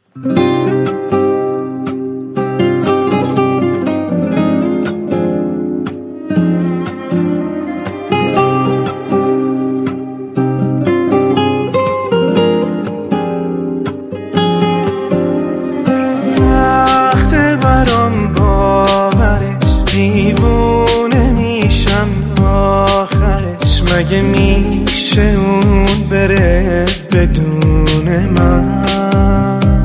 سخته برام باورش، دیوونه میشم آخرش. مگه میشه اون بره بدون من؟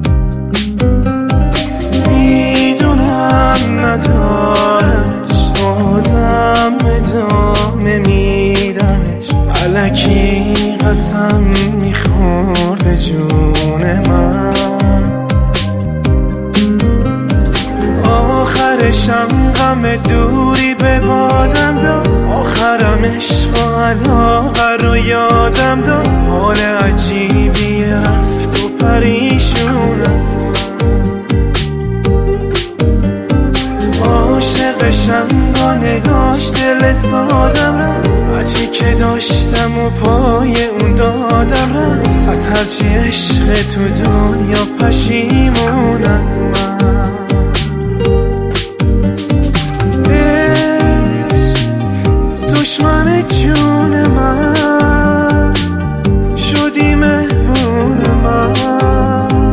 میدونم ندارمش، بازم ادامه میدمش. الکی قسم میخور به جون من. آخرشم غم دوری به بادم داد، آخرم عشق و علاقه رو یادم داد. حال عجیبی رفت و پریشونم، عاشقشم با نگاش دل سادم رفت. هرچی که داشتم و پای اون دادم رفت. از هرچی عشق تو دنیا پشیمونم من. دشمن جون من شدی مهمون من،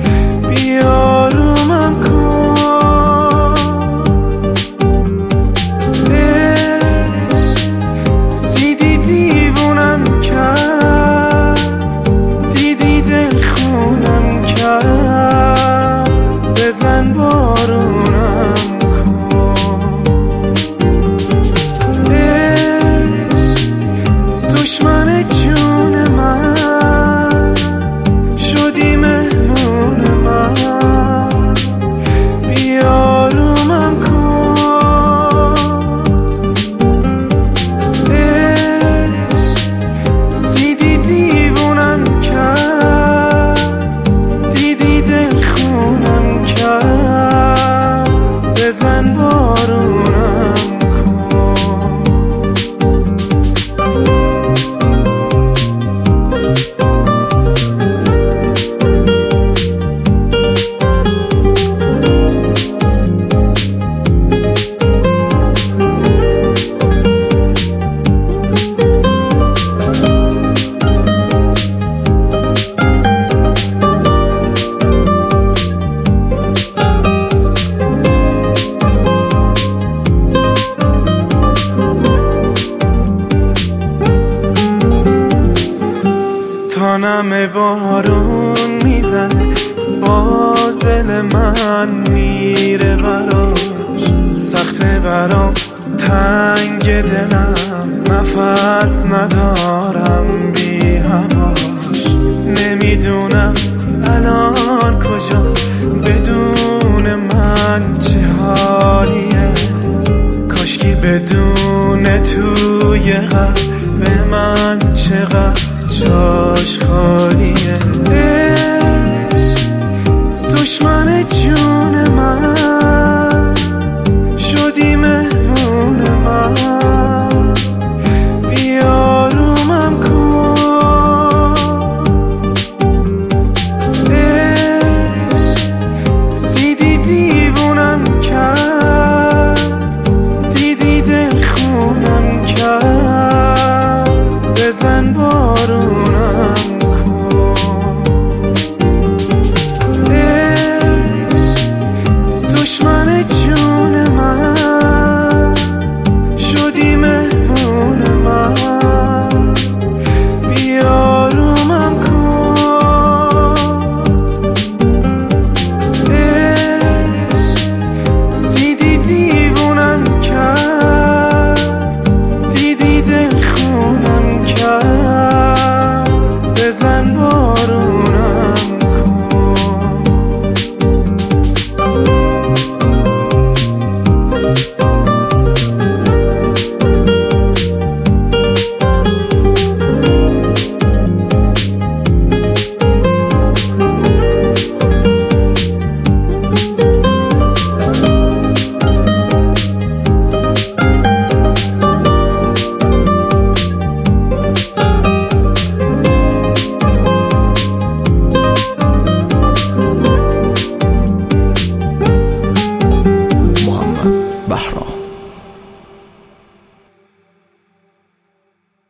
بیارومم کن. دیدی دیوونم کرد، دیدی دل خونم کرد. بزن بارونم دشمن جون من شدی مهمون من، بیارومم کن. دیدی دیوونم کرد، دیدی دل خونم کرد. بزن بارونم تانم بارون میزنه، باز دل من میره براش. سخته برام تنگ دلم، نفس ندارم بی هواش. نمیدونم الان کجاست، بدون من چه حالیه. کاشکی بدون توی قلب من چقدر جاش خالیه.